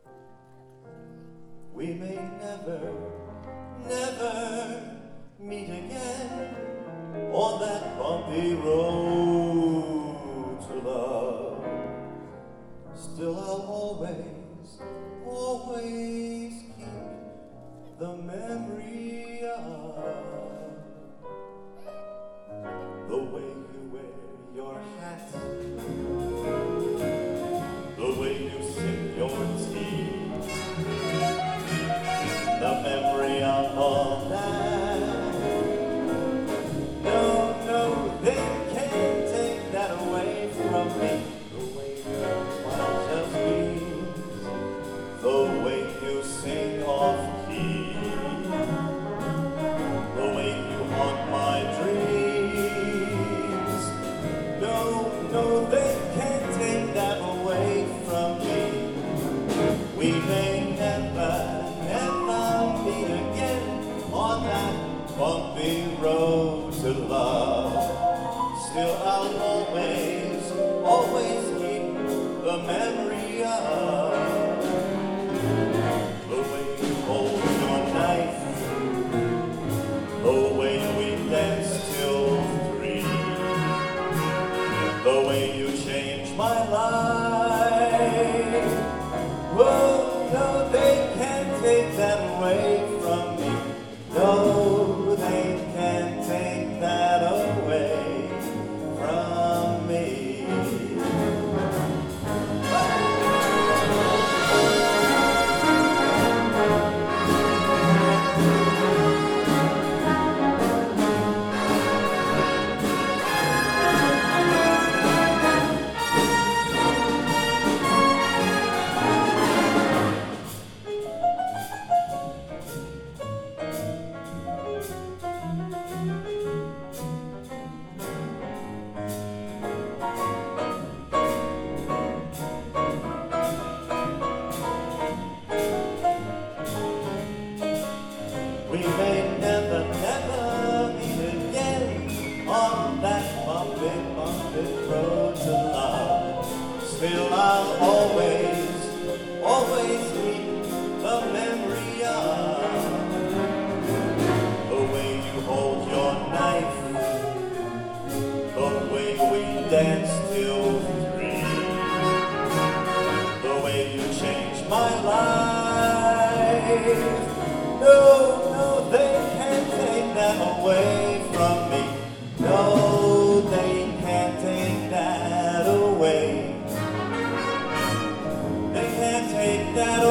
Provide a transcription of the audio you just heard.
We may never, never meet again on that bumpy road to love. Still I'll always, always keep the memory of the way you wear your hat, the way you sip your tea, the memory of all that. No, no, they can't take that away from me. The way your smile just beams, the way you sing off key, the way you haunt my dreams. No, no, they can't take that away from me. We may never, never meet again on that bumpy road to love. Still I'll always, always keep the memory of the way you hold your knife, the way we danced till 3, the way you changed my life. Whoa, no, they can't take that away from me. No, they can't take that away from me. We may never, never meet again on that bumpy, bumpy road to love. Still I'll always, always keep the memory of the way you hold your knife, the way we danced till 3, the way you changed my life. No, no, they can't take that away from me. No, they can't take that away. They can't take that